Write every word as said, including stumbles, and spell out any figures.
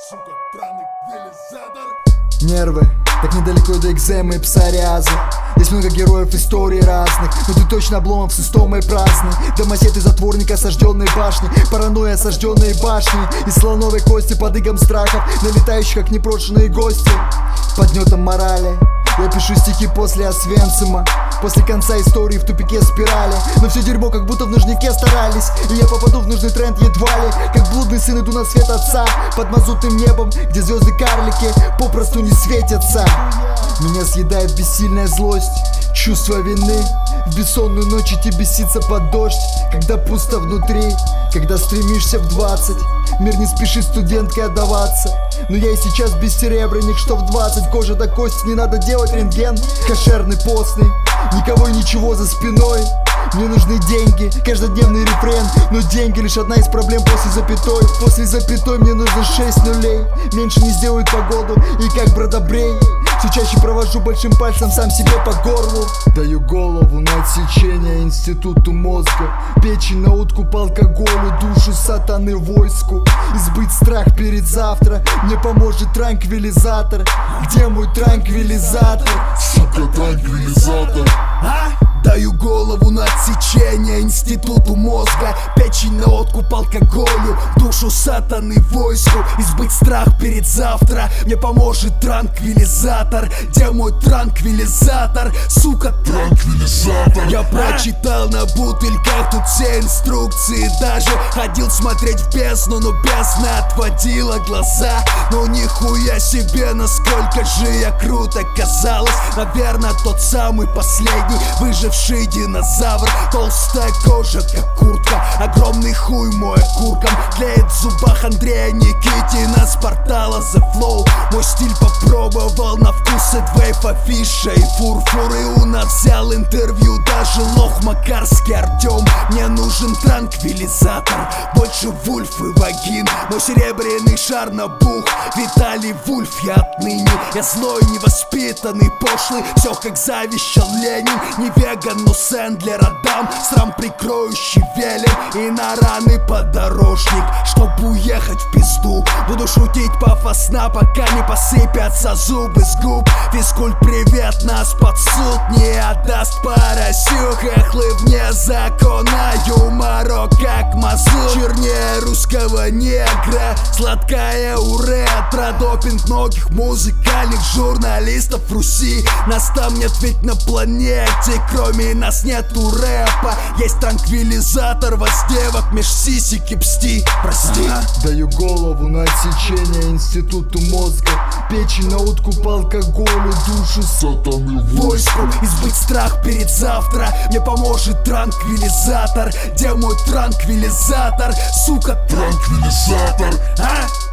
сука, транквилизатор. Нервы, так недалеко до экземы и псориаза. Есть много героев историй разных, но ты точно обломов с истомой праздный. Домосед и затворник осажденной башни, паранойя осажденной башни. Из слоновой кости под игом страхов, налетающих как непрошенные гости. Под гнетом морали я пишу стихи после Освенцима, после конца истории в тупике спирали. Но все дерьмо как будто в нужнике старались, и я попаду в нужный тренд едва ли. Как блудный сын иду на свет отца, под мазутным небом, где звезды карлики попросту не светятся. Меня съедает бессильная злость, чувство вины. В бессонную ночь идти беситься под дождь, когда пусто внутри, когда стремишься в двадцать. Мир не спешит студенткой отдаваться, но я и сейчас бессеребренник, что в двадцать. Кожа до кости, не надо делать рентген. Кошерный, постный, никого и ничего за спиной. Мне нужны деньги, каждодневный рефрен. Но деньги лишь одна из проблем после запятой. После запятой мне нужно шесть нулей. Меньше не сделают погоду, и как бродобрей все чаще провожу большим пальцем сам себе по горлу. Даю голову на отсечение институту мозга, печень на откуп алкоголю, душу сатаны войску. Избыть страх перед завтра мне поможет транквилизатор. Где мой транквилизатор? Сука, транквилизатор. А? Даю голову на отсечение институту мозга, печень на откуп алкоголю, душу сатаны войску. Избыть страх перед завтра мне поможет транквилизатор. Где мой транквилизатор? Сука, транквилизатор. Я прочитал на бутыльках тут все инструкции, даже ходил смотреть в бездну, но бездна отводила глаза. Но нихуя себе, насколько же я круто казалось. Наверное, тот самый последний выживший динозавр. Толстая кожа, как куртка, огромный хуй мой окурком тлеет в зубах Андрея Никитина с портала The Flow. Мой стиль попробовал на вкус Эдвейв, афиша и фурфур. И у нас взял интервью даже лох Макарский Артем. Мне нужен транквилизатор, больше вульф и вагин. Мой серебряный шар набух, Виталий Вульф я отныне. Я злой, невоспитанный, пошлый, все как завещал Ленин. Не веган, но Сэндлер отдам, срам прикроющий велен. И на раны подорожник, чтоб уехать в пизду. Буду шутить пафосно, пока не посыпятся зубы с губ. Физкульт, привет, нас под суд не отдаст поросюк. Эхлы вне закона, юморок как мазут. Чернее русского негра, сладкая у ретро. Допинг многих музыкальных журналистов Руси. Нас там нет ведь на планете, кроме нас нету рэпа. Есть транквилизатор, воздевок меж сисики псти. Прости. Даю голову на отсечение институту мозга, печень на откуп алкоголю, душу сатаны войску. Избыть страх перед завтра мне поможет транквилизатор. Где мой транквилизатор? Сука, транквилизатор. А?